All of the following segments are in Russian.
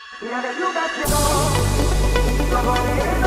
Я люблю как кино, с тобой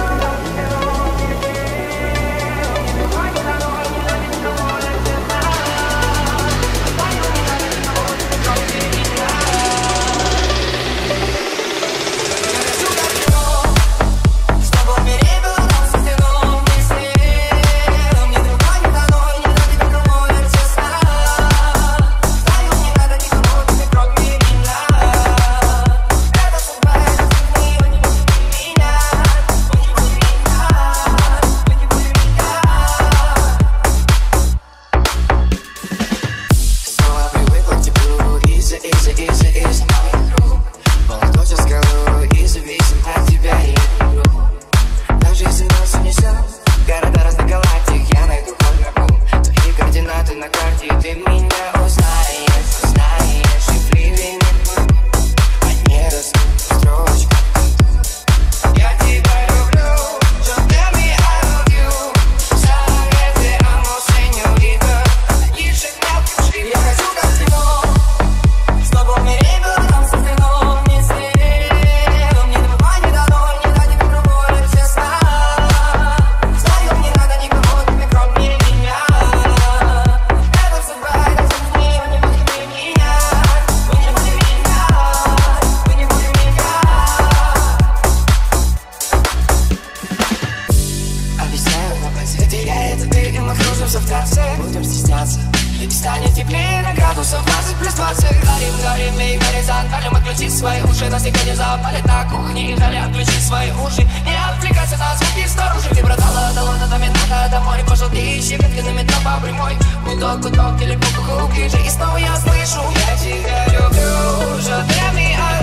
будем стесняться, и станет теплее на градусов 20+20. Горим, и горизонт, далее отключить свои уши. Нас никто не запалит на кухне, и далее отключить свои уши. Не отвлекайся на звуки снаружи. Ты братала, долона, доминанта, домой пожелтеющие ветки на метро по прямой. Гудок, или куку, ближе, и снова я слышу: я тебя люблю, je t'aime.